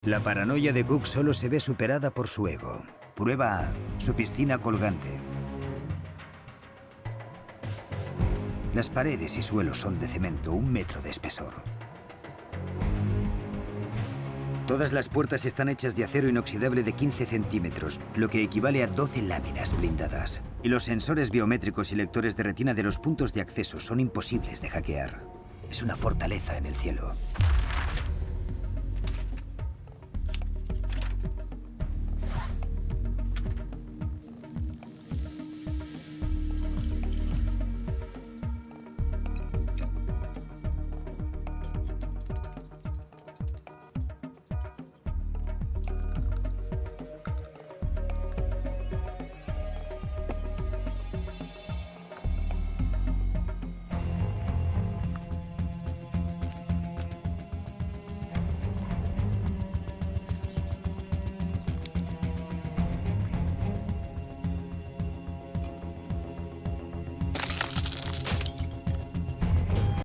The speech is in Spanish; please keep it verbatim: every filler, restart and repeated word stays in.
La paranoia de Cook solo se ve superada por su ego. Prueba A, su piscina colgante. Las paredes y suelos son de cemento, un metro de espesor. Todas las puertas están hechas de acero inoxidable de quince centímetros, lo que equivale a doce láminas blindadas. Y los sensores biométricos y lectores de retina de los puntos de acceso son imposibles de hackear. Es una fortaleza en el cielo.